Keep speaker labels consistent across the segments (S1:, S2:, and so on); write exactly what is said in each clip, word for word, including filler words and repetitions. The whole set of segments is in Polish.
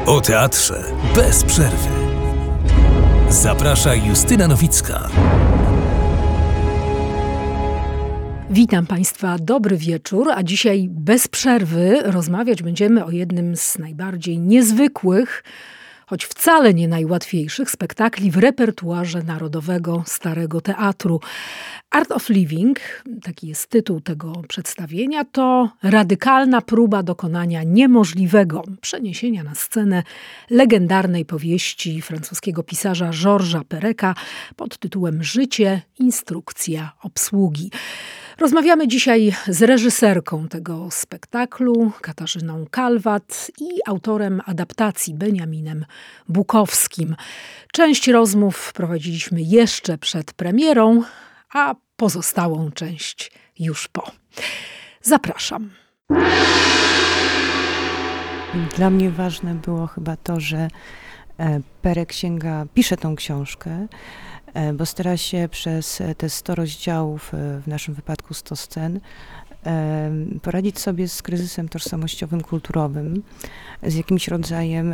S1: O teatrze bez przerwy. Zaprasza Justyna Nowicka.
S2: Witam Państwa, dobry wieczór, a dzisiaj bez przerwy rozmawiać będziemy o jednym z najbardziej niezwykłych, choć wcale nie najłatwiejszych spektakli w repertuarze Narodowego Starego Teatru. Art of Living, taki jest tytuł tego przedstawienia, to radykalna próba dokonania niemożliwego, przeniesienia na scenę legendarnej powieści francuskiego pisarza Georgesa Perec'a pod tytułem Życie, instrukcja obsługi. Rozmawiamy dzisiaj z reżyserką tego spektaklu, Katarzyną Kalwat, i autorem adaptacji, Beniaminem Bukowskim. Część rozmów prowadziliśmy jeszcze przed premierą, a pozostałą część już po. Zapraszam.
S3: Dla mnie ważne było chyba to, że Perec sięga, pisze tą książkę, bo stara się przez te sto rozdziałów, w naszym wypadku sto scen, poradzić sobie z kryzysem tożsamościowym, kulturowym, z jakimś rodzajem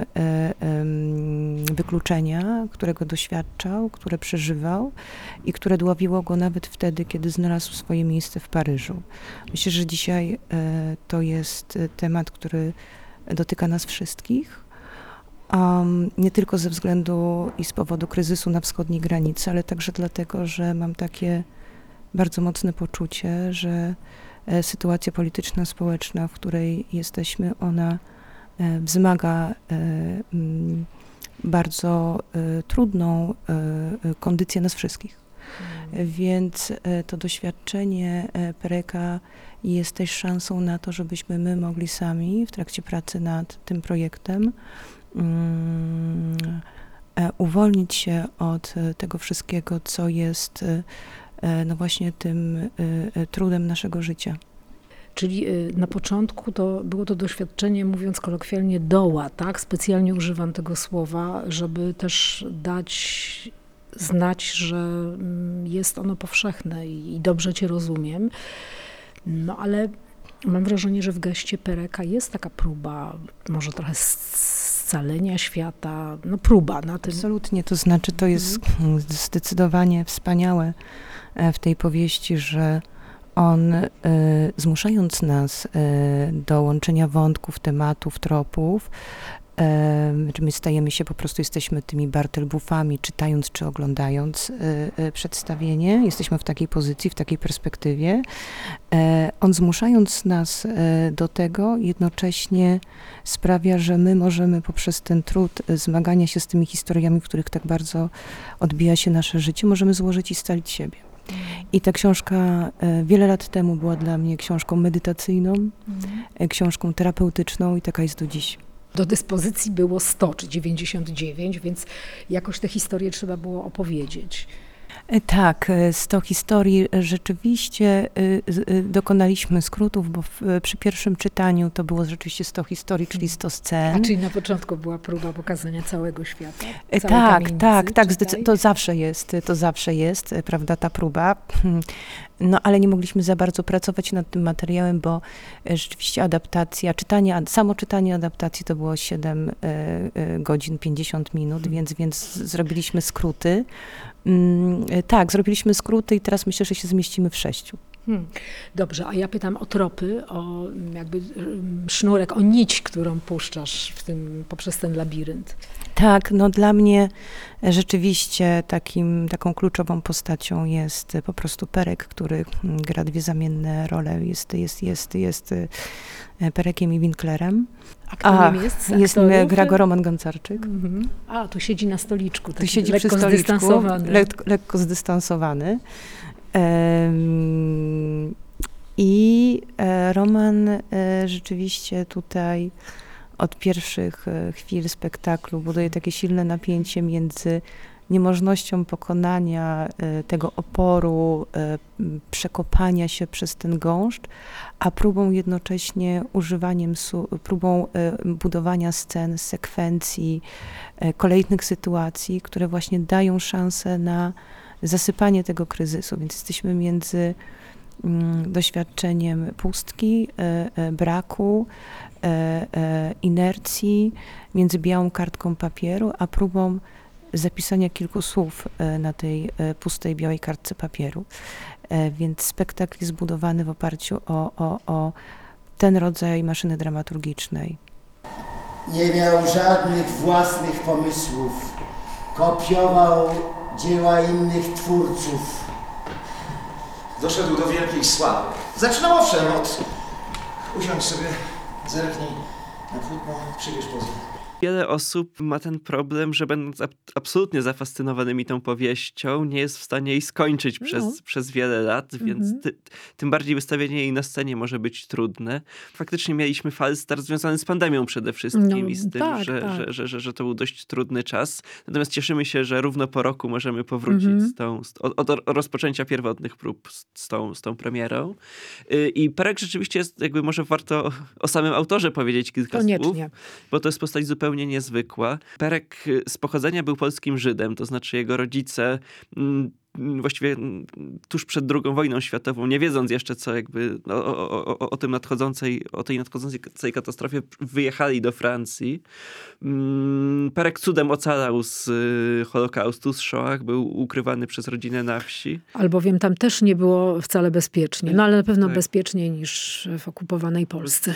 S3: wykluczenia, którego doświadczał, które przeżywał i które dławiło go nawet wtedy, kiedy znalazł swoje miejsce w Paryżu. Myślę, że dzisiaj to jest temat, który dotyka nas wszystkich. Um, nie tylko ze względu i z powodu kryzysu na wschodniej granicy, ale także dlatego, że mam takie bardzo mocne poczucie, że e, sytuacja polityczna, społeczna, w której jesteśmy, ona e, wzmaga e, m, bardzo e, trudną e, kondycję nas wszystkich. Mm. Więc e, to doświadczenie e, Perec'a jest też szansą na to, żebyśmy my mogli sami w trakcie pracy nad tym projektem Um, uwolnić się od tego wszystkiego, co jest no właśnie tym trudem naszego życia.
S2: Czyli na początku to było to doświadczenie, mówiąc kolokwialnie, doła, tak? Specjalnie używam tego słowa, żeby też dać znać, że jest ono powszechne i dobrze cię rozumiem. No ale mam wrażenie, że w geście Perec'a jest taka próba, może trochę scalenia świata, no próba na tym.
S3: Absolutnie, to znaczy to jest mm. zdecydowanie wspaniałe w tej powieści, że on y, zmuszając nas y, do łączenia wątków, tematów, tropów, y, my stajemy się, po prostu jesteśmy tymi Bartelbufami, czytając czy oglądając y, y, przedstawienie, jesteśmy w takiej pozycji, w takiej perspektywie. Y, on zmuszając nas y, do tego, jednocześnie sprawia, że my możemy poprzez ten trud zmagania się z tymi historiami, w których tak bardzo odbija się nasze życie, możemy złożyć i scalić siebie. I ta książka wiele lat temu była dla mnie książką medytacyjną, mm. książką terapeutyczną i taka jest do dziś.
S2: Do dyspozycji było sto czy dziewięćdziesiąt dziewięć, więc jakoś tę historię trzeba było opowiedzieć.
S3: Tak, sto historii rzeczywiście dokonaliśmy skrótów, bo w, przy pierwszym czytaniu to było rzeczywiście sto historii, czyli sto scen.
S2: A czyli na początku była próba pokazania całego świata?
S3: Tak, tak, tak, to zawsze jest, to zawsze jest, prawda, ta próba. No ale nie mogliśmy za bardzo pracować nad tym materiałem, bo rzeczywiście adaptacja, czytanie, samo czytanie adaptacji to było siedem godzin, pięćdziesiąt minut, hmm. więc, więc zrobiliśmy skróty. Tak, zrobiliśmy skróty i teraz myślę, że się zmieścimy w sześciu.
S2: Hmm. Dobrze, a ja pytam o tropy, o jakby sznurek, o nić, którą puszczasz w tym, poprzez ten labirynt.
S3: Tak, no dla mnie rzeczywiście takim, taką kluczową postacią jest po prostu Perec, który gra dwie zamienne role, jest, jest, jest, jest Pereciem i Winklerem.
S2: A kto A, nim jest?
S3: Jest nim gra go Roman Goncarczyk.
S2: Mhm. A, tu siedzi na stoliczku, taki
S3: tu siedzi
S2: lekko
S3: przy stoliczku,
S2: zdystansowany.
S3: Lekko, lekko zdystansowany. Um, I e, Roman e, rzeczywiście tutaj od pierwszych e, chwil spektaklu buduje takie silne napięcie między niemożnością pokonania e, tego oporu, e, przekopania się przez ten gąszcz, a próbą jednocześnie używaniem, su- próbą e, budowania scen, sekwencji, e, kolejnych sytuacji, które właśnie dają szansę na zasypanie tego kryzysu, więc jesteśmy między mm, doświadczeniem pustki, e, e, braku, e, e, inercji między białą kartką papieru, a próbą zapisania kilku słów e, na tej e, pustej, białej kartce papieru. E, więc spektakl jest zbudowany w oparciu o, o, o ten rodzaj maszyny dramaturgicznej.
S4: Nie miał żadnych własnych pomysłów. Kopiował dzieła innych twórców.
S5: Doszedł do wielkiej sławy. Zaczynał owszem od... Usiądź sobie, zerknij na płótno, przybierz pozy.
S6: Wiele osób ma ten problem, że będąc ab- absolutnie zafascynowanymi tą powieścią, nie jest w stanie jej skończyć
S2: No.
S6: przez, przez wiele lat,
S2: Mhm.
S6: więc ty, tym bardziej wystawienie jej na scenie może być trudne. Faktycznie mieliśmy falstart związany z pandemią przede wszystkim
S2: No,
S6: i z tym,
S2: tak,
S6: że,
S2: tak.
S6: Że, że, że, że to był dość trudny czas. Natomiast cieszymy się, że równo po roku możemy powrócić
S2: Mhm.
S6: z tą, z, od, od rozpoczęcia pierwotnych prób z, z, tą, z tą premierą. Y, I Perek rzeczywiście jest, jakby może warto o samym autorze powiedzieć kilka słów,
S2: Koniecznie.
S6: bo to jest postać zupełnie niezwykła. Perek z pochodzenia był polskim Żydem, to znaczy jego rodzice mm, właściwie mm, tuż przed drugą wojną światową, nie wiedząc jeszcze co jakby o, o, o, o tym nadchodzącej, o tej nadchodzącej katastrofie, wyjechali do Francji. Mm, Perek cudem ocalał z y, Holokaustu, z Shoah, był ukrywany przez rodzinę na wsi.
S2: Albowiem tam też nie było wcale bezpiecznie. No ale na pewno
S6: Tak.
S2: bezpieczniej niż w okupowanej Polsce.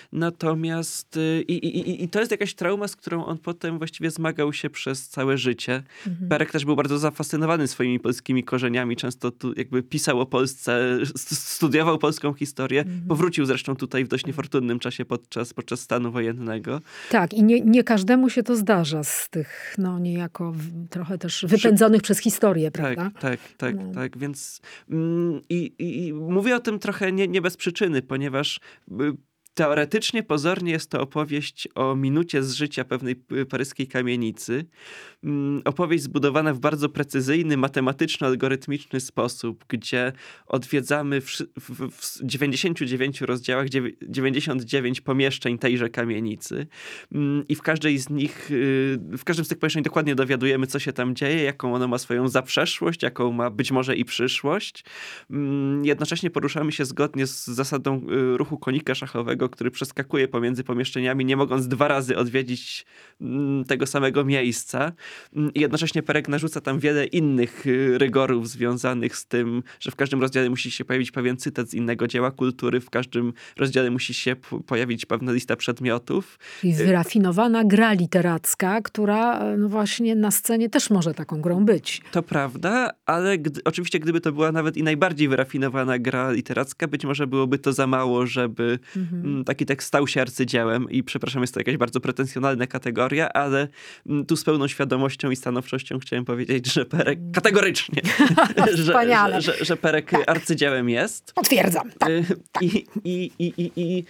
S6: Natomiast y, i, i, i to jest jakaś trauma, z którą on potem właściwie zmagał się przez całe życie.
S2: Mhm.
S6: Perek też był bardzo zafascynowany swoimi polskimi korzeniami. Często tu jakby pisał o Polsce, st- studiował polską historię.
S2: Mhm.
S6: Powrócił zresztą tutaj w dość niefortunnym czasie podczas, podczas stanu wojennego.
S2: Tak, i nie, nie każdemu się to zdarza z tych, no niejako w, trochę też wypędzonych przez historię, prawda?
S6: Tak, tak, tak,
S2: No.
S6: tak. Więc mm, i, i, i mówię o tym trochę nie, nie bez przyczyny, ponieważ y, teoretycznie, pozornie jest to opowieść o minucie z życia pewnej p- paryskiej kamienicy. Mm, Opowieść zbudowana w bardzo precyzyjny, matematyczno-algorytmiczny sposób, gdzie odwiedzamy w, w, w dziewięćdziesięciu dziewięciu rozdziałach dziewię- dziewięćdziesiąt dziewięć pomieszczeń tejże kamienicy. Mm, I w każdej z nich, y, w każdym z tych pomieszczeń dokładnie dowiadujemy, co się tam dzieje, jaką ono ma swoją zaprzeszłość, jaką ma być może i przyszłość. Mm, Jednocześnie poruszamy się zgodnie z zasadą y, ruchu konika szachowego, który przeskakuje pomiędzy pomieszczeniami, nie mogąc dwa razy odwiedzić mm, tego samego miejsca. Mm, I jednocześnie Perek narzuca tam wiele innych y, rygorów związanych z tym, że w każdym rozdziale musi się pojawić pewien cytat z innego dzieła kultury, w każdym rozdziale musi się p- pojawić pewna lista przedmiotów.
S2: I wyrafinowana gra literacka, która no właśnie na scenie też może taką grą być.
S6: To prawda, ale gdy, oczywiście gdyby to była nawet i najbardziej wyrafinowana gra literacka, być może byłoby to za mało, żeby
S2: Mhm.
S6: mm, taki tekst stał się arcydziełem i przepraszam, jest to jakaś bardzo pretensjonalna kategoria, ale mm, tu z pełną świadomością i stanowczością chciałem powiedzieć, że Perek kategorycznie, że,
S2: Wspaniale.
S6: że, że, że Perek arcydziełem jest.
S2: Potwierdzam. Tak.
S6: Y, I, i, i, i, i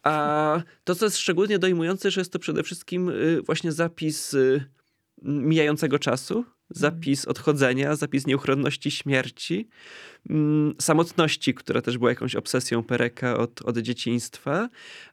S6: a to, co jest szczególnie dojmujące, że jest to przede wszystkim y, właśnie zapis y, mijającego czasu, zapis odchodzenia, zapis nieuchronności śmierci, mm, samotności, która też była jakąś obsesją Pereka od, od dzieciństwa,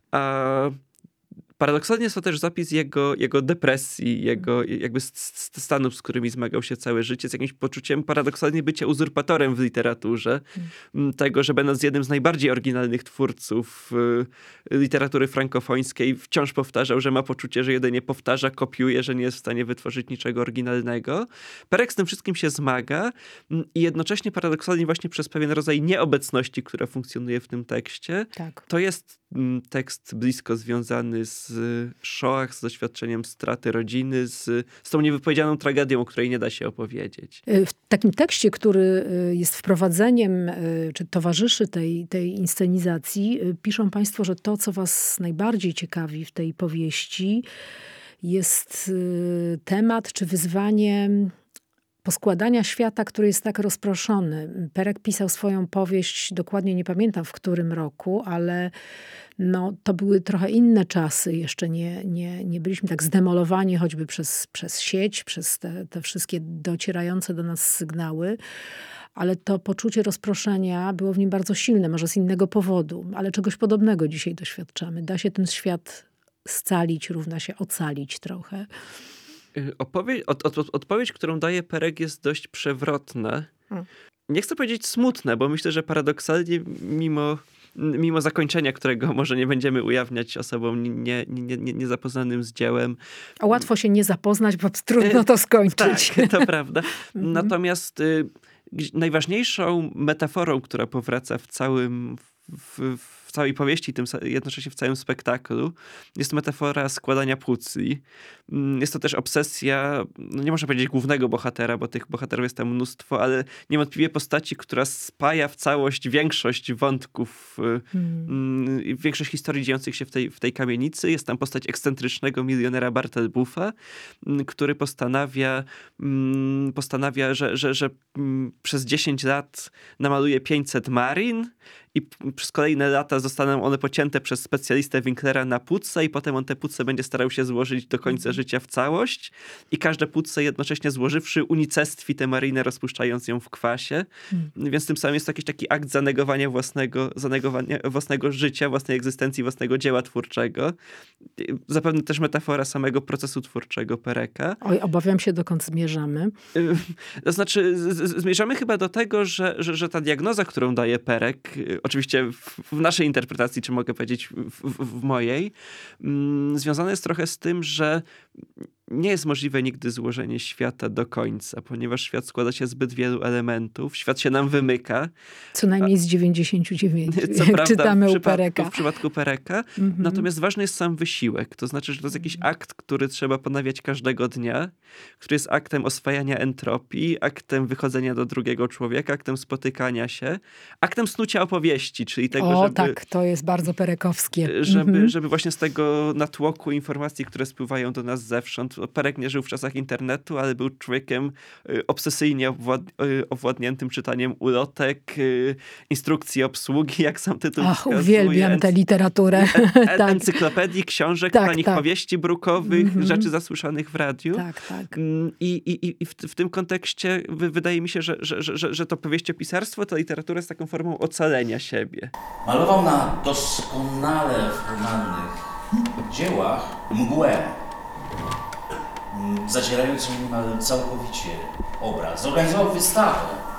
S6: a paradoksalnie jest to też zapis jego, jego depresji, jego jakby st- st- stanów, z którymi zmagał się całe życie, z jakimś poczuciem paradoksalnie bycia uzurpatorem w literaturze. Mm. Tego, że będąc jednym z najbardziej oryginalnych twórców y, literatury frankofońskiej, wciąż powtarzał, że ma poczucie, że jedynie powtarza, kopiuje, że nie jest w stanie wytworzyć niczego oryginalnego. Perek z tym wszystkim się zmaga mm, i jednocześnie paradoksalnie właśnie przez pewien rodzaj nieobecności, która funkcjonuje w tym tekście,
S2: Tak.
S6: to jest mm, tekst blisko związany z Shoah, z doświadczeniem straty rodziny, z, z tą niewypowiedzianą tragedią, o której nie da się opowiedzieć.
S2: W takim tekście, który jest wprowadzeniem, czy towarzyszy tej, tej inscenizacji, piszą państwo, że to, co was najbardziej ciekawi w tej powieści, jest temat czy wyzwanie poskładania świata, który jest tak rozproszony. Perek pisał swoją powieść, dokładnie nie pamiętam w którym roku, ale no, to były trochę inne czasy. Jeszcze nie, nie, nie byliśmy tak zdemolowani choćby przez, przez sieć, przez te, te wszystkie docierające do nas sygnały. Ale to poczucie rozproszenia było w nim bardzo silne, może z innego powodu. Ale czegoś podobnego dzisiaj doświadczamy. Da się ten świat scalić, równa się ocalić trochę.
S6: Opowie- od, od, odpowiedź, którą daje Perek, jest dość przewrotna.
S2: Hmm.
S6: nie chcę powiedzieć smutne, bo myślę, że paradoksalnie mimo, mimo zakończenia, którego może nie będziemy ujawniać osobom nie, nie, nie, niezapoznanym z dziełem.
S2: A łatwo się nie zapoznać, bo trudno to skończyć.
S6: Tak, to prawda. Natomiast y, najważniejszą metaforą, która powraca w całym w, w całej powieści, tym jednocześnie w całym spektaklu, jest metafora składania płótni. Jest to też obsesja, no nie można powiedzieć głównego bohatera, bo tych bohaterów jest tam mnóstwo, ale niewątpliwie postaci, która spaja w całość większość wątków, hmm. większość historii dziejących się w tej, w tej kamienicy. Jest tam postać ekscentrycznego milionera Bartelbuffa, który postanawia, postanawia, że, że, że przez dziesięć lat namaluje pięćset marin i przez kolejne lata zostaną one pocięte przez specjalistę Winklera na płótce i potem on te płótce będzie starał się złożyć do końca życia w całość i każde płótce jednocześnie złożywszy unicestwi tę marinę, rozpuszczając ją w kwasie. Hmm. Więc tym samym jest to jakiś taki akt zanegowania własnego, zanegowania własnego życia, własnej egzystencji, własnego dzieła twórczego. Zapewne też metafora samego procesu twórczego Pereka.
S2: Oj, obawiam się, dokąd zmierzamy.
S6: To znaczy, z- z- zmierzamy chyba do tego, że, że, że ta diagnoza, którą daje Perek, oczywiście w, w naszej interpretacji, czy mogę powiedzieć w, w, w mojej, mm, związane jest trochę z tym, że nie jest możliwe nigdy złożenie świata do końca, ponieważ świat składa się z zbyt wielu elementów, świat się nam wymyka.
S2: Co najmniej z dziewięćdziesięciu dziewięciu,
S6: Co
S2: jak
S6: prawda,
S2: czytamy
S6: w
S2: u
S6: przypadku,
S2: Pereka.
S6: w przypadku Pereka. Mm-hmm. Natomiast ważny jest sam wysiłek. To znaczy, że to jest jakiś akt, który trzeba ponawiać każdego dnia, który jest aktem oswajania entropii, aktem wychodzenia do drugiego człowieka, aktem spotykania się, aktem snucia opowieści, czyli tego,
S2: o,
S6: żeby...
S2: tak, to jest bardzo perekowskie.
S6: Żeby,
S2: mm-hmm.
S6: żeby właśnie z tego natłoku informacji, które spływają do nas zewsząd. Perek nie żył w czasach internetu, ale był człowiekiem y, obsesyjnie obwład- y, owładniętym czytaniem ulotek, y, instrukcji obsługi, jak sam tytuł
S2: Ach,
S6: wskazuje.
S2: uwielbiam tę literaturę.
S6: En- en-
S2: tak.
S6: Encyklopedii, książek,
S2: tak,
S6: dla nich
S2: tak.
S6: powieści brukowych,
S2: mm-hmm.
S6: rzeczy zasłyszanych w radiu.
S2: Tak, tak.
S6: I, i, i w, w tym kontekście wy, wydaje mi się, że, że, że, że to powieściopisarstwo, ta literatura jest taką formą ocalenia siebie.
S7: Malował na doskonale wykonanych dziełach mgłę, zacierającą niemal całkowicie obraz. Zorganizował wystawę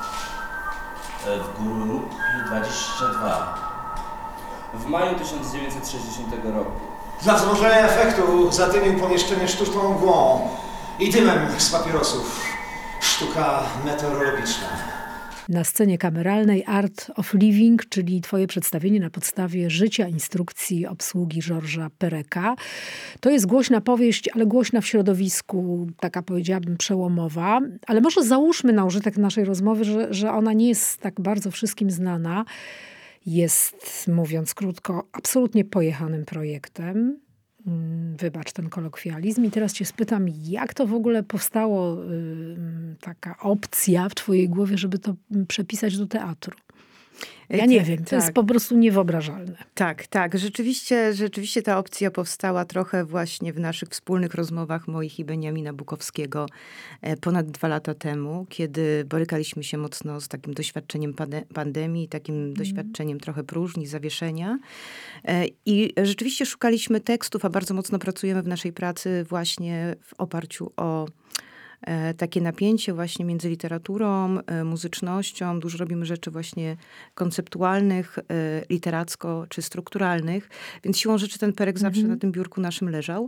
S7: w grupie dwadzieścia dwa
S8: w maju tysiąc dziewięćset sześćdziesiątego roku.
S5: Dla wzmożenia efektu zadymił pomieszczenie sztuczną mgłą i dymem z papierosów. Sztuka meteorologiczna.
S2: Na scenie kameralnej Art of Living, czyli twoje przedstawienie na podstawie życia instrukcji obsługi Georgesa Pereka. To jest głośna powieść, ale głośna w środowisku, taka powiedziałabym przełomowa. Ale może załóżmy na użytek naszej rozmowy, że, że ona nie jest tak bardzo wszystkim znana. Jest, mówiąc krótko, absolutnie pojechanym projektem. Wybacz ten kolokwializm. I teraz cię spytam, jak to w ogóle powstało, yy, taka opcja w twojej głowie, żeby to przepisać do teatru? Ja nie
S3: tak,
S2: wiem, to
S3: tak.
S2: jest po prostu niewyobrażalne.
S3: Tak, tak. Rzeczywiście, rzeczywiście ta opcja powstała trochę właśnie w naszych wspólnych rozmowach moich i Beniamina Bukowskiego ponad dwa lata temu, kiedy borykaliśmy się mocno z takim doświadczeniem pande- pandemii, takim mm. doświadczeniem trochę próżni, zawieszenia. I rzeczywiście szukaliśmy tekstów, a bardzo mocno pracujemy w naszej pracy właśnie w oparciu o takie napięcie właśnie między literaturą, muzycznością. Dużo robimy rzeczy właśnie konceptualnych, literacko czy strukturalnych. Więc siłą rzeczy ten Perek zawsze mm-hmm. na tym biurku naszym leżał.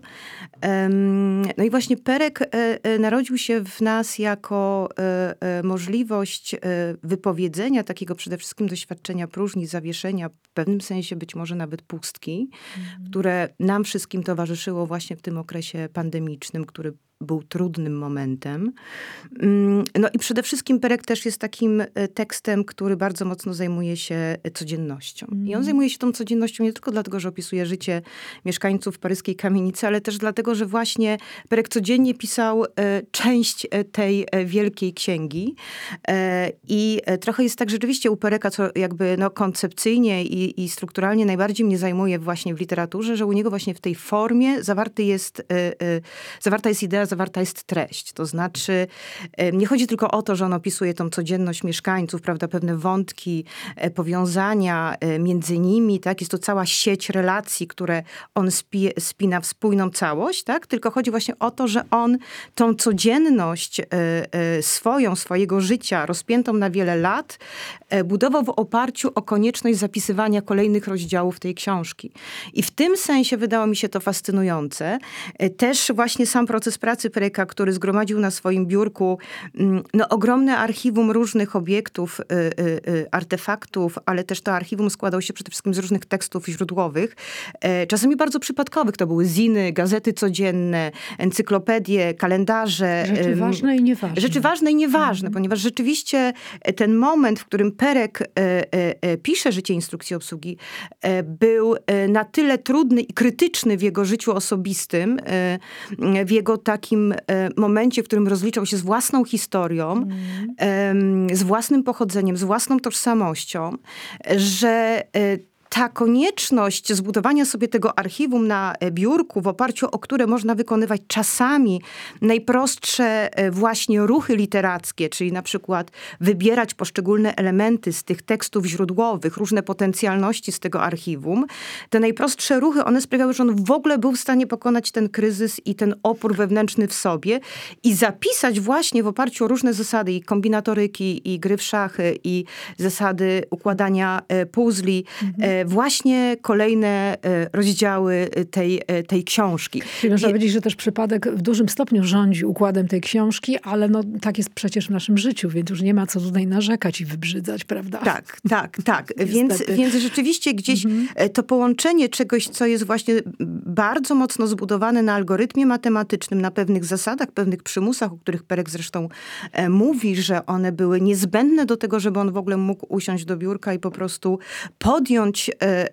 S3: No i właśnie Perek narodził się w nas jako możliwość wypowiedzenia takiego przede wszystkim doświadczenia próżni, zawieszenia, w pewnym sensie być może nawet pustki, mm-hmm. które nam wszystkim towarzyszyło właśnie w tym okresie pandemicznym, który był trudnym momentem. No i przede wszystkim Perek też jest takim tekstem, który bardzo mocno zajmuje się codziennością. Mm. I on zajmuje się tą codziennością nie tylko dlatego, że opisuje życie mieszkańców paryskiej kamienicy, ale też dlatego, że właśnie Perek codziennie pisał część tej wielkiej księgi. I trochę jest tak rzeczywiście u Pereka, co jakby no, koncepcyjnie i, i strukturalnie najbardziej mnie zajmuje właśnie w literaturze, że u niego właśnie w tej formie zawarty jest, zawarta jest idea która zawarta jest treść. To znaczy nie chodzi tylko o to, że on opisuje tą codzienność mieszkańców, prawda, pewne wątki, powiązania między nimi, tak? Jest to cała sieć relacji, które on spi, spina w spójną całość, tak? Tylko chodzi właśnie o to, że on tą codzienność swoją, swojego życia, rozpiętą na wiele lat, budował w oparciu o konieczność zapisywania kolejnych rozdziałów tej książki. I w tym sensie wydało mi się to fascynujące. Też właśnie sam proces pracy Pereka, który zgromadził na swoim biurku no, ogromne archiwum różnych obiektów, y, y, y, artefaktów, ale też to archiwum składał się przede wszystkim z różnych tekstów źródłowych, e, czasami bardzo przypadkowych. To były ziny, gazety codzienne, encyklopedie, kalendarze.
S2: Rzeczy
S3: y,
S2: ważne i nieważne.
S3: Rzeczy ważne i nieważne, mm. ponieważ rzeczywiście ten moment, w którym Perek e, e, e, pisze życie instrukcji obsługi, e, był e, na tyle trudny i krytyczny w jego życiu osobistym, e, w jego takim e, momencie, w którym rozliczał się z własną historią, mm. e, z własnym pochodzeniem, z własną tożsamością, że e, ta konieczność zbudowania sobie tego archiwum na biurku, w oparciu o które można wykonywać czasami najprostsze właśnie ruchy literackie, czyli na przykład wybierać poszczególne elementy z tych tekstów źródłowych, różne potencjalności z tego archiwum, te najprostsze ruchy, one sprawiały, że on w ogóle był w stanie pokonać ten kryzys i ten opór wewnętrzny w sobie i zapisać właśnie w oparciu o różne zasady i kombinatoryki, i gry w szachy, i zasady układania puzli, mhm. właśnie kolejne rozdziały tej, tej książki.
S2: Czyli można I... powiedzieć, że też przypadek w dużym stopniu rządzi układem tej książki, ale no, tak jest przecież w naszym życiu, więc już nie ma co tutaj narzekać i wybrzydzać, prawda?
S3: Tak, tak, tak. więc, więc rzeczywiście gdzieś mhm. to połączenie czegoś, co jest właśnie bardzo mocno zbudowane na algorytmie matematycznym, na pewnych zasadach, pewnych przymusach, o których Perek zresztą e, mówi, że one były niezbędne do tego, żeby on w ogóle mógł usiąść do biurka i po prostu podjąć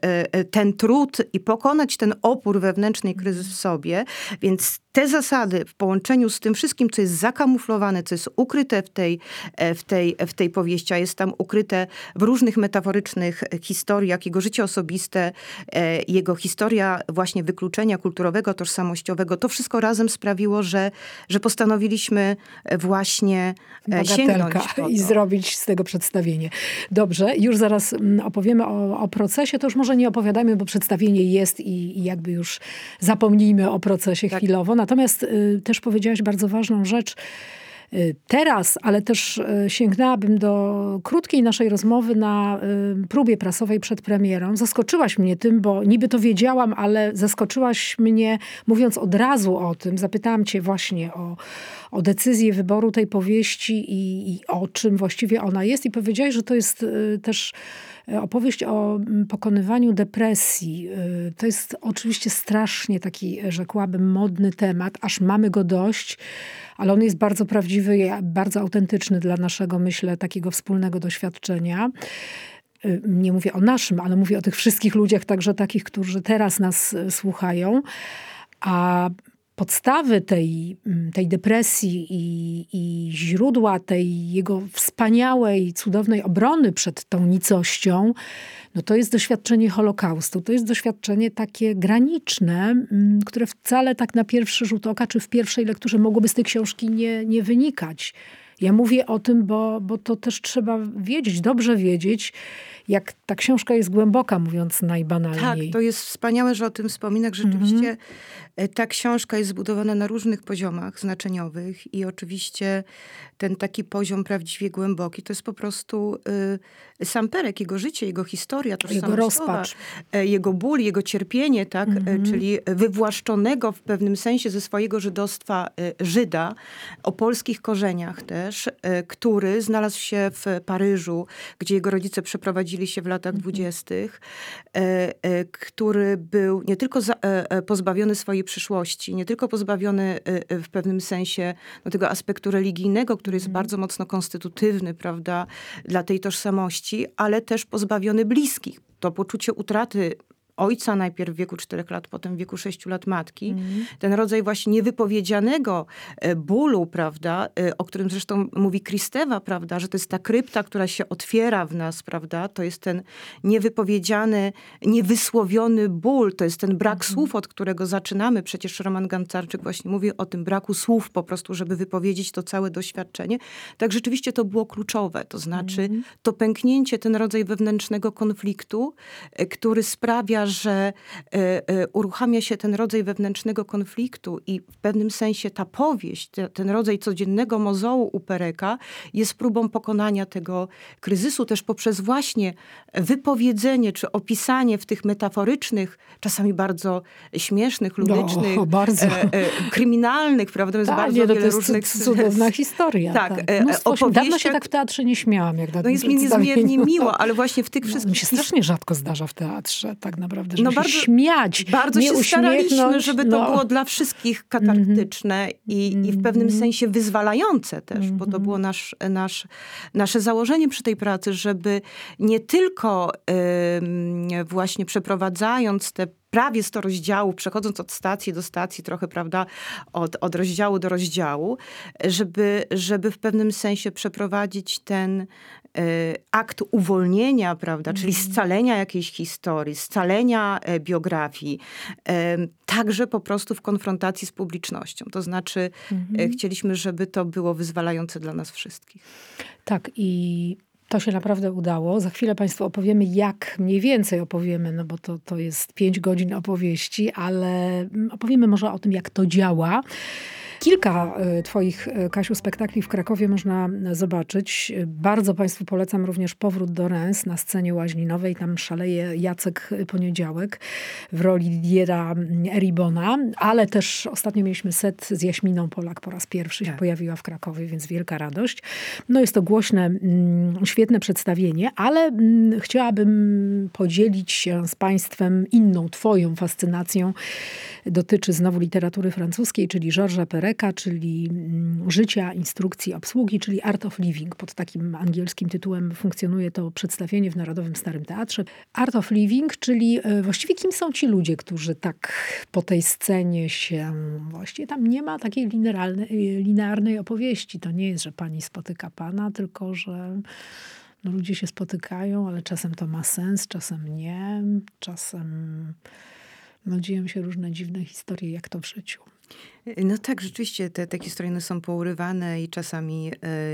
S3: ten trud i pokonać ten opór wewnętrzny i kryzys w sobie. Więc te zasady w połączeniu z tym wszystkim, co jest zakamuflowane, co jest ukryte w tej, w tej, w tej powieści, a jest tam ukryte w różnych metaforycznych historiach, jego życie osobiste, jego historia właśnie wykluczenia kulturowego, tożsamościowego, to wszystko razem sprawiło, że, że postanowiliśmy właśnie sięgnąć po to.
S2: I zrobić z tego przedstawienie. Dobrze, już zaraz opowiemy o, o procesie, to już może nie opowiadajmy, bo przedstawienie jest i, i jakby już zapomnijmy o procesie tak. chwilowo. Natomiast y, też powiedziałaś bardzo ważną rzecz y, teraz, ale też y, sięgnęłabym do krótkiej naszej rozmowy na y, próbie prasowej przed premierą. Zaskoczyłaś mnie tym, bo niby to wiedziałam, ale zaskoczyłaś mnie mówiąc od razu o tym. Zapytałam cię właśnie o, o decyzję wyboru tej powieści i, i o czym właściwie ona jest i powiedziałaś, że to jest y, też opowieść o pokonywaniu depresji. To jest oczywiście strasznie taki, rzekłabym, modny temat, aż mamy go dość, ale on jest bardzo prawdziwy i bardzo autentyczny dla naszego, myślę, takiego wspólnego doświadczenia. Nie mówię o naszym, ale mówię o tych wszystkich ludziach, także takich, którzy teraz nas słuchają. A podstawy tej, tej depresji i, i źródła tej jego wspaniałej, cudownej obrony przed tą nicością, no to jest doświadczenie Holokaustu. To jest doświadczenie takie graniczne, które wcale tak na pierwszy rzut oka, czy w pierwszej lekturze mogłoby z tej książki nie, nie wynikać. Ja mówię o tym, bo, bo to też trzeba wiedzieć, dobrze wiedzieć, jak ta książka jest głęboka, mówiąc najbanalniej.
S3: Tak, to jest wspaniałe, że o tym wspominać. Rzeczywiście mm-hmm. ta książka jest zbudowana na różnych poziomach znaczeniowych i oczywiście ten taki poziom prawdziwie głęboki to jest po prostu y, sam Perek, jego życie, jego historia,
S2: jego rozpacz,
S3: jego ból, jego cierpienie, tak, mm-hmm. czyli wywłaszczonego w pewnym sensie ze swojego żydostwa y, Żyda, o polskich korzeniach też, y, który znalazł się w Paryżu, gdzie jego rodzice przeprowadzili się w latach dwudziestych, który był nie tylko za, pozbawiony swojej przyszłości, nie tylko pozbawiony w pewnym sensie no, tego aspektu religijnego, który jest mm. bardzo mocno konstytutywny, prawda, dla tej tożsamości, ale też pozbawiony bliskich. To poczucie utraty ojca, najpierw w wieku czterech lat, potem w wieku sześciu lat matki. Mm. Ten rodzaj właśnie niewypowiedzianego bólu, prawda, o którym zresztą mówi Kristewa, prawda, że to jest ta krypta, która się otwiera w nas, prawda, to jest ten niewypowiedziany, niewysłowiony ból, to jest ten brak mm. słów, od którego zaczynamy. Przecież Roman Gancarczyk właśnie mówi o tym braku słów po prostu, żeby wypowiedzieć to całe doświadczenie. Tak rzeczywiście to było kluczowe, to znaczy mm. to pęknięcie, ten rodzaj wewnętrznego konfliktu, który sprawia, że y, y, uruchamia się ten rodzaj wewnętrznego konfliktu i w pewnym sensie ta powieść, te, ten rodzaj codziennego mozołu u Pereka jest próbą pokonania tego kryzysu też poprzez właśnie wypowiedzenie czy opisanie w tych metaforycznych, czasami bardzo śmiesznych, ludycznych,
S2: no, bardzo.
S3: E, e, kryminalnych, prawda? Jest
S2: tak,
S3: bardzo
S2: nie,
S3: wiele
S2: to jest
S3: różnych...
S2: cudowna historia.
S3: Tak,
S2: tak.
S3: E,
S2: opowieściach... Dawno się tak w teatrze nie śmiałam. Jak na
S3: no jest mi niezmiernie miło, ale właśnie w tych wszystkich...
S2: No, mi się strasznie rzadko zdarza w teatrze, tak naprawdę, żeby
S3: no
S2: się
S3: bardzo,
S2: śmiać.
S3: Bardzo
S2: nie
S3: się staraliśmy, żeby to
S2: no.
S3: było dla wszystkich katartyczne mm-hmm. i, i w pewnym mm-hmm. sensie wyzwalające też, mm-hmm. bo to było nasz, nasz, nasze założenie przy tej pracy, żeby nie tylko y, właśnie przeprowadzając te prawie sto rozdziałów, przechodząc od stacji do stacji, trochę, prawda, od, od rozdziału do rozdziału, żeby, żeby w pewnym sensie przeprowadzić ten y, akt uwolnienia, prawda, mm. czyli scalenia jakiejś historii, scalenia y, biografii, y, także po prostu w konfrontacji z publicznością. To znaczy mm-hmm. y, chcieliśmy, żeby to było wyzwalające dla nas wszystkich.
S2: Tak i to się naprawdę udało. Za chwilę Państwu opowiemy, jak mniej więcej opowiemy, no bo to, to jest pięć godzin opowieści, ale opowiemy może o tym, jak to działa. Kilka twoich, Kasiu, spektakli w Krakowie można zobaczyć. Bardzo Państwu polecam również Powrót do Reims na scenie Łaźninowej. Tam szaleje Jacek Poniedziałek w roli Didiera Eribona, ale też ostatnio mieliśmy set z Jaśminą Polak po raz pierwszy się tak. pojawiła w Krakowie, więc wielka radość. No jest to głośne, świetne przedstawienie, ale chciałabym podzielić się z Państwem inną twoją fascynacją. Dotyczy znowu literatury francuskiej, czyli Georgesa Pereka, czyli Życia, instrukcji, obsługi, czyli Art of Living. Pod takim angielskim tytułem funkcjonuje to przedstawienie w Narodowym Starym Teatrze. Art of Living, czyli właściwie kim są ci ludzie, którzy tak po tej scenie się... Właściwie tam nie ma takiej linearnej opowieści. To nie jest, że pani spotyka pana, tylko że no, ludzie się spotykają, ale czasem to ma sens, czasem nie. Czasem no, dzieją się różne dziwne historie, jak to w życiu.
S3: No tak, rzeczywiście te, te historie no, są pourywane i czasami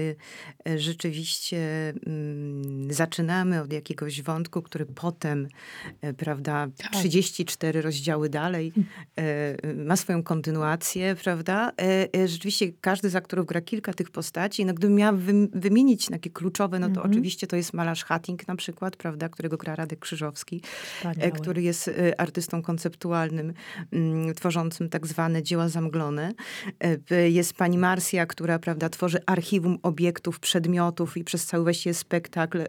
S3: e, e, rzeczywiście m, zaczynamy od jakiegoś wątku, który potem, e, prawda, trzydzieści cztery rozdziały dalej e, ma swoją kontynuację, prawda. E, e, rzeczywiście każdy z aktorów gra kilka tych postaci. No, gdybym miała wy, wymienić takie kluczowe, no to mm-hmm. oczywiście to jest malarz Hatting na przykład, prawda, którego gra Radek Krzyżowski, e, który jest e, artystą konceptualnym, m, tworzącym tak zwane dzieła zamglone. Jest pani Marcia, która, prawda, tworzy archiwum obiektów, przedmiotów i przez cały właściwie spektakl y,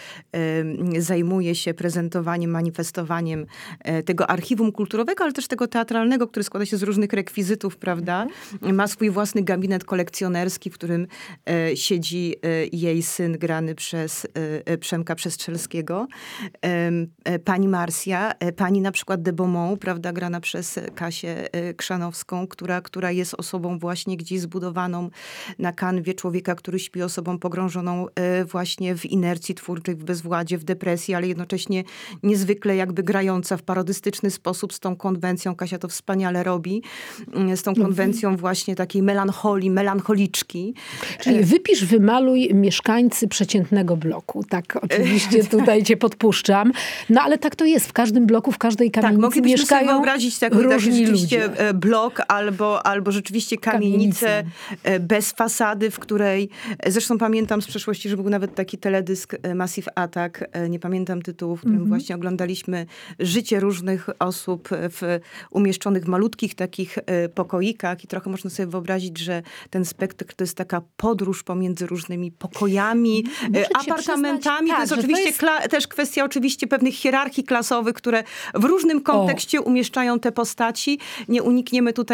S3: y, zajmuje się prezentowaniem, manifestowaniem y, tego archiwum kulturowego, ale też tego teatralnego, który składa się z różnych rekwizytów, prawda. Ma swój własny gabinet kolekcjonerski, w którym y, siedzi y, jej syn grany przez y, Przemka Przestrzelskiego. Y, y, pani Marcia, y, pani na przykład de Beaumont, prawda, grana przez Kasię y, Krzanowską, która która jest osobą właśnie gdzieś zbudowaną na kanwie człowieka, który śpi, osobą pogrążoną y, właśnie w inercji twórczej, w bezwładzie, w depresji, ale jednocześnie niezwykle jakby grająca w parodystyczny sposób z tą konwencją. Kasia to wspaniale robi. Y, z tą konwencją właśnie takiej melancholii, melancholiczki.
S2: Czyli wypisz, wymaluj mieszkańcy przeciętnego bloku. Tak, oczywiście tutaj cię podpuszczam. No ale tak to jest. W każdym bloku, w każdej kamienicy
S3: tak, moglibyśmy
S2: mieszkają
S3: sobie wyobrazić taki,
S2: różni
S3: taki rzeczywiście
S2: ludzie.
S3: blok albo albo rzeczywiście kamienicę bez fasady, w której, zresztą pamiętam z przeszłości, że był nawet taki teledysk Massive Attack, nie pamiętam tytułu, w którym mm-hmm. właśnie oglądaliśmy życie różnych osób w, umieszczonych w malutkich takich pokoikach i trochę można sobie wyobrazić, że ten spektakl to jest taka podróż pomiędzy różnymi pokojami, Muszę apartamentami. Tak, to jest oczywiście to jest... Kla- też kwestia oczywiście pewnych hierarchii klasowych, które w różnym kontekście o. umieszczają te postaci. Nie unikniemy tutaj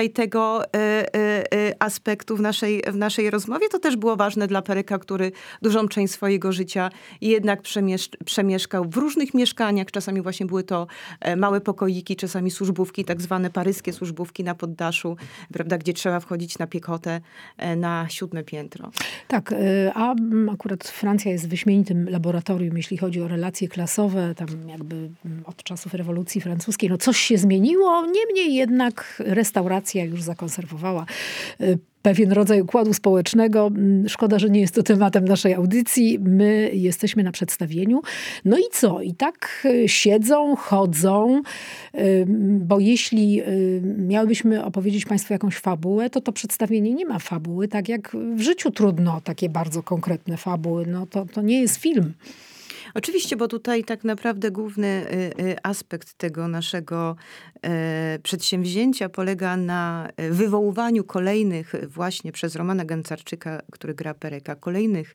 S3: tutaj tego e, e, e, aspektu w naszej, w naszej rozmowie. To też było ważne dla Peryka, który dużą część swojego życia jednak przemiesz- przemieszkał w różnych mieszkaniach. Czasami właśnie były to e, małe pokoiki, czasami służbówki, tak zwane paryskie służbówki na poddaszu, prawda, gdzie trzeba wchodzić na piechotę e, na siódme piętro.
S2: Tak, y, a mm, akurat Francja jest wyśmienitym laboratorium, jeśli chodzi o relacje klasowe, tam jakby mm, od czasów rewolucji francuskiej. No coś się zmieniło, niemniej jednak restauracja już zakonserwowała y, pewien rodzaj układu społecznego. Szkoda, że nie jest to tematem naszej audycji. My jesteśmy na przedstawieniu. No i co? I tak y, siedzą, chodzą, y, bo jeśli y, miałybyśmy opowiedzieć Państwu jakąś fabułę, to to przedstawienie nie ma fabuły, tak jak w życiu trudno takie bardzo konkretne fabuły. No to, to nie jest film.
S3: Oczywiście, bo tutaj tak naprawdę główny y, y, aspekt tego naszego y, przedsięwzięcia polega na wywoływaniu kolejnych właśnie przez Romana Gęcarczyka, który gra Peryka, kolejnych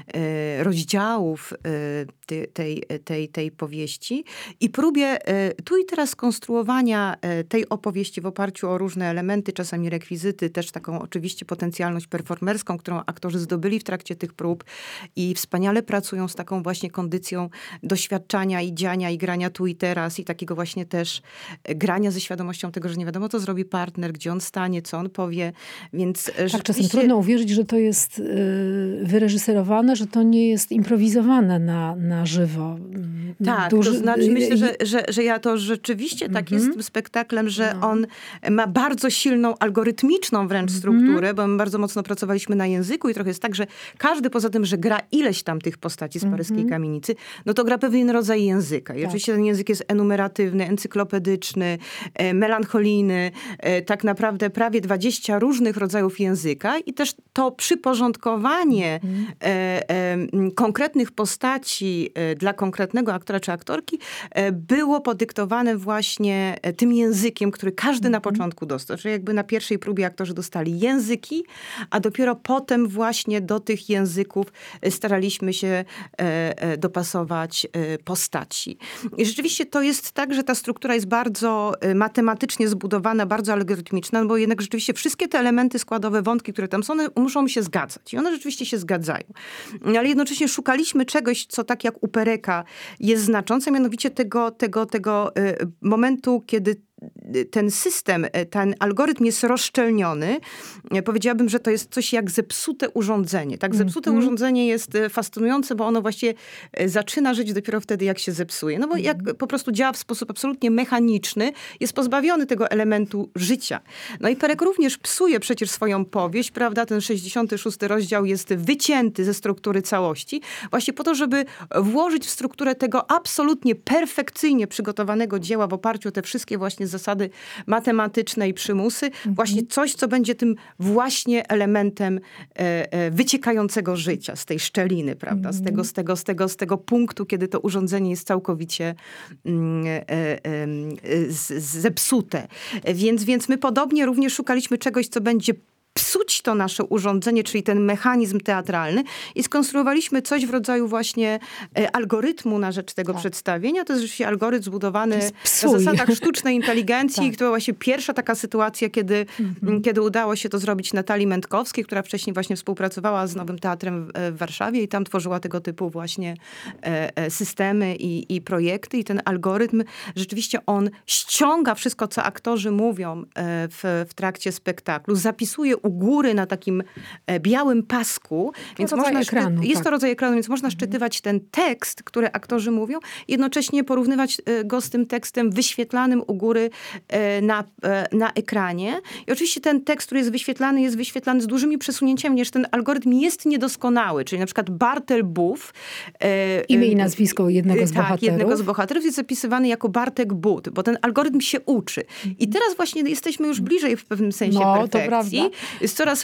S3: y, rozdziałów y, ty, tej, tej, tej powieści i próbie y, tu i teraz skonstruowania y, tej opowieści w oparciu o różne elementy, czasami rekwizyty, też taką oczywiście potencjalność performerską, którą aktorzy zdobyli w trakcie tych prób i wspaniale pracują z taką właśnie kondycją doświadczania i dziania i grania tu i teraz i takiego właśnie też grania ze świadomością tego, że nie wiadomo, co zrobi partner, gdzie on stanie, co on powie, więc
S2: tak,
S3: rzeczywiście...
S2: czasem trudno uwierzyć, że to jest y, wyreżyserowane, że to nie jest improwizowane na, na żywo.
S3: Tak,
S2: Duży,
S3: to znaczy myślę, że, że, że ja to rzeczywiście tak
S2: Mhm.
S3: jest tym spektaklem, że
S2: No.
S3: on ma bardzo silną, algorytmiczną wręcz strukturę, bo my bardzo mocno pracowaliśmy na języku i trochę jest tak, że każdy poza tym, że gra ileś tam tych postaci z paryskiej kamienicy, no to gra pewien rodzaj języka. I
S2: Tak.
S3: oczywiście ten język jest enumeratywny, encyklopedyczny, e, melancholijny, e, tak naprawdę prawie dwadzieścia różnych rodzajów języka i też to przyporządkowanie e, e, m, konkretnych postaci e, dla konkretnego aktora czy aktorki e, było podyktowane właśnie e, tym językiem, który każdy na początku dostał. Czyli jakby na pierwszej próbie aktorzy dostali języki, a dopiero potem właśnie do tych języków e, staraliśmy się e, e, dopasować e, postaci. I rzeczywiście to jest tak, że ta struktura jest bardzo e, matematycznie zbudowana, bardzo algorytmiczna, no bo jednak rzeczywiście wszystkie te elementy składowe, wątki, które tam są, one muszą się zgadzać. I one rzeczywiście się zgadzają. Ale jednocześnie szukaliśmy czegoś, co tak jak u Peryka jest znaczące, mianowicie tego, tego, tego e, momentu, kiedy ten system, ten algorytm jest rozszczelniony. Powiedziałabym, że to jest coś jak zepsute urządzenie. Tak, zepsute mm. urządzenie jest fascynujące, bo ono właściwie zaczyna żyć dopiero wtedy, jak się zepsuje. No bo jak po prostu działa w sposób absolutnie mechaniczny, jest pozbawiony tego elementu życia. No i Perek również psuje przecież swoją powieść, prawda? Ten sześćdziesiąty szósty rozdział jest wycięty ze struktury całości, właśnie po to, żeby włożyć w strukturę tego absolutnie perfekcyjnie przygotowanego dzieła w oparciu o te wszystkie właśnie zasady matematyczne i przymusy, mhm. właśnie coś, co będzie tym właśnie elementem e, e, wyciekającego życia z tej szczeliny, prawda? Mhm. Z, tego, z, tego, z, tego, z tego punktu, kiedy to urządzenie jest całkowicie mm, e, e, z, zepsute. Więc, więc my podobnie również szukaliśmy czegoś, co będzie psuć to nasze urządzenie, czyli ten mechanizm teatralny i skonstruowaliśmy coś w rodzaju właśnie e, algorytmu na rzecz tego tak. przedstawienia. To jest rzeczywiście algorytm zbudowany na zasadach sztucznej inteligencji. tak. To była właśnie pierwsza taka sytuacja, kiedy, mhm. kiedy udało się to zrobić Natalii Mędkowskiej, która wcześniej właśnie współpracowała z Nowym Teatrem w, w Warszawie i tam tworzyła tego typu właśnie e, e, systemy i, i projekty. I ten algorytm, rzeczywiście on ściąga wszystko, co aktorzy mówią e, w, w trakcie spektaklu, zapisuje u góry na takim e, białym pasku. Więc można
S2: ekranu,
S3: jest
S2: tak.
S3: to rodzaj ekranu, więc można szczytywać ten tekst, który aktorzy mówią, jednocześnie porównywać e, go z tym tekstem wyświetlanym u góry e, na, e, na ekranie. I oczywiście ten tekst, który jest wyświetlany, jest wyświetlany z dużymi przesunięciami, ponieważ ten algorytm jest niedoskonały. Czyli na przykład Bartel Buff. E,
S2: Imię i nazwisko jednego z
S3: tak,
S2: bohaterów.
S3: jednego z bohaterów jest zapisywany jako Bartek But, bo ten algorytm się uczy. I teraz właśnie jesteśmy już bliżej w pewnym sensie
S2: no,
S3: perfekcji.
S2: To prawda.
S3: Jest coraz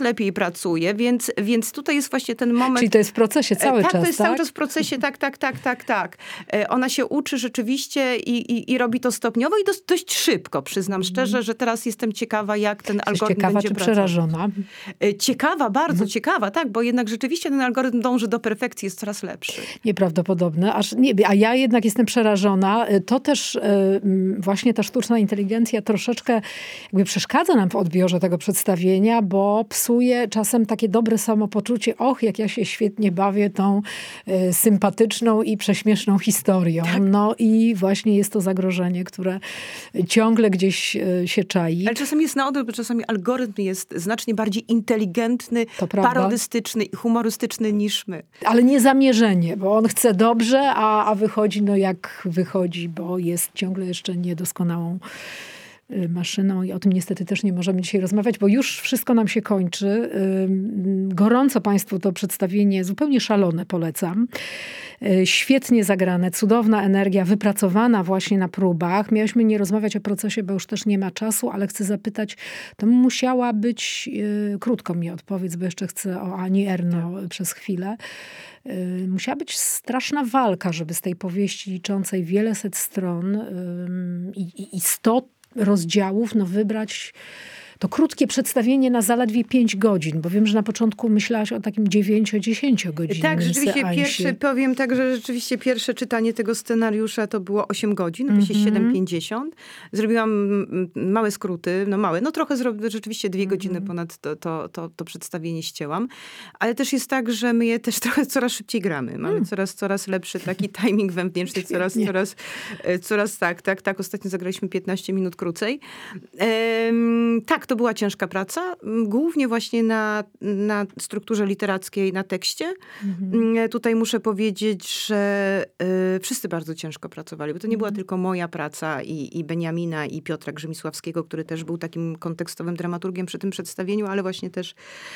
S3: lepiej pracuje, więc, więc tutaj jest właśnie ten moment...
S2: Czyli to jest w procesie cały
S3: tak,
S2: czas,
S3: to jest
S2: tak?
S3: cały czas w procesie, tak, tak, tak, tak, tak. Ona się uczy rzeczywiście i, i, i robi to stopniowo i dość, dość szybko, przyznam szczerze, że teraz jestem ciekawa, jak ten
S2: Jesteś
S3: algorytm
S2: ciekawa
S3: będzie
S2: czy
S3: pracował.
S2: przerażona?
S3: Ciekawa, bardzo
S2: Mhm.
S3: ciekawa, tak, bo jednak rzeczywiście ten algorytm dąży do perfekcji, jest coraz lepszy.
S2: Nieprawdopodobne. Aż nie, a ja jednak jestem przerażona. To też y, właśnie ta sztuczna inteligencja troszeczkę jakby przeszkadza nam w odbiorze tego przedstawienia, bo psuje czasem takie dobre samopoczucie. Och, jak ja się świetnie bawię tą y, sympatyczną i prześmieszną historią.
S3: Tak.
S2: No i właśnie jest to zagrożenie, które ciągle gdzieś y, się czai.
S3: Ale czasami jest na odwrót, bo czasami algorytm jest znacznie bardziej inteligentny,
S2: To prawda.
S3: parodystyczny i humorystyczny niż my.
S2: Ale nie zamierzenie, bo on chce dobrze, a, a wychodzi no jak wychodzi, bo jest ciągle jeszcze niedoskonałą y, maszyną i o tym niestety też nie możemy dzisiaj rozmawiać, bo już wszystko nam się kończy. Ym, Gorąco Państwu to przedstawienie zupełnie szalone polecam. Y, Świetnie zagrane, cudowna energia, wypracowana właśnie na próbach. Miałyśmy nie rozmawiać o procesie, bo już też nie ma czasu, ale chcę zapytać, to musiała być, y, krótko mi odpowiedz, bo jeszcze chcę o Ani Erno przez chwilę. Y, Musiała być straszna walka, żeby z tej powieści liczącej wiele set stron ym, i, i, i sto rozdziałów no wybrać to krótkie przedstawienie na zaledwie pięć godzin, bo wiem, że na początku myślałaś o takim dziewięcio-dziesięciogodzinnym
S3: Tak, rzeczywiście
S2: seansie.
S3: pierwszy, powiem tak, że rzeczywiście pierwsze czytanie tego scenariusza to było osiem godzin, mm -hmm. siedem pięćdziesiąt. Zrobiłam małe skróty, no małe, no trochę zrobiłam, rzeczywiście dwie mm -hmm. godziny ponad to, to, to, to przedstawienie ścięłam. Ale też jest tak, że my je też trochę coraz szybciej gramy. Mamy mm. coraz, coraz lepszy taki timing wewnętrzny, coraz, coraz, coraz tak, tak, tak. Ostatnio zagraliśmy piętnaście minut krócej. Ehm, tak, to była ciężka praca, głównie właśnie na, na strukturze literackiej, na tekście. Mhm. Tutaj muszę powiedzieć, że y, wszyscy bardzo ciężko pracowali, bo to nie była tylko moja praca i, i Beniamina i Piotra Grzymisławskiego, który też był takim kontekstowym dramaturgiem przy tym przedstawieniu, ale właśnie też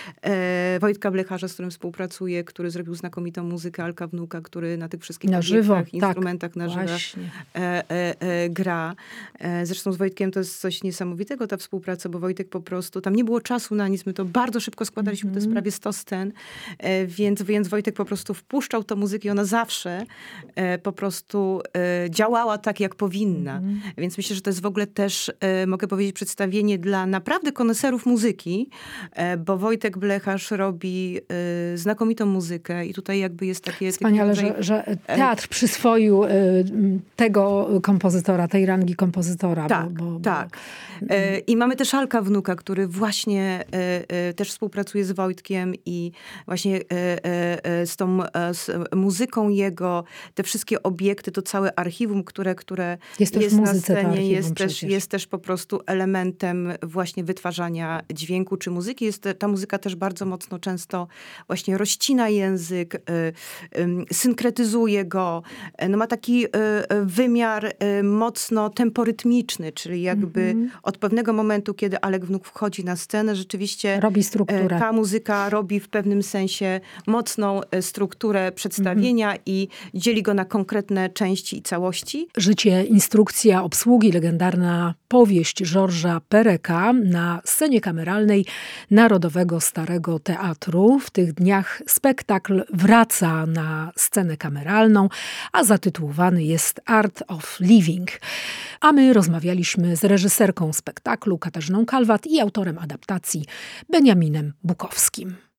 S3: e, Wojtka Blecharza, z którym współpracuję, który zrobił znakomitą muzykę, Alka Wnuka, który na tych wszystkich
S2: na żywo,
S3: instrumentach
S2: tak,
S3: na żywo e, e, e, gra. E, zresztą z Wojtkiem to jest coś niesamowitego, ta współpraca, bo Wojtek po prostu, tam nie było czasu na nic, my to bardzo szybko składaliśmy, mm-hmm. to jest prawie sto scen, e, więc, więc Wojtek po prostu wpuszczał tę muzykę i ona zawsze e, po prostu e, działała tak, jak powinna. Mm-hmm. Więc myślę, że to jest w ogóle też, e, mogę powiedzieć, przedstawienie dla naprawdę koneserów muzyki, e, bo Wojtek Blecharz robi e, znakomitą muzykę i tutaj jakby jest takie...
S2: Wspaniale,
S3: takie
S2: że, że teatr przyswoił e, tego kompozytora, tej rangi kompozytora.
S3: Tak,
S2: bo, bo,
S3: tak. Bo... E, I mamy też Alka Wnuka, który właśnie e, e, też współpracuje z Wojtkiem i właśnie e, e, z tą e, z muzyką jego, te wszystkie obiekty, to całe archiwum, które, które
S2: jest, też
S3: jest
S2: w
S3: na
S2: muzyce
S3: scenie, jest
S2: przecież.
S3: też, jest też po prostu elementem właśnie wytwarzania dźwięku czy muzyki. Jest, ta muzyka też bardzo mocno często właśnie rozcina język, e, e, synkretyzuje go. E, no ma taki e, wymiar e, mocno temporytmiczny, czyli jakby mm-hmm. od pewnego momentu, kiedy Alek Wnuk wchodzi na scenę, rzeczywiście
S2: robi strukturę.
S3: Ta muzyka robi w pewnym sensie mocną strukturę przedstawienia mm-hmm. i dzieli go na konkretne części i całości.
S2: Życie, instrukcja obsługi, legendarna powieść Georgesa Pereka na scenie kameralnej Narodowego Starego Teatru. W tych dniach spektakl wraca na scenę kameralną, a zatytułowany jest Art of Living. A my rozmawialiśmy z reżyserką spektaklu Katarzyną Kalwat i autorem adaptacji Beniaminem Bukowskim.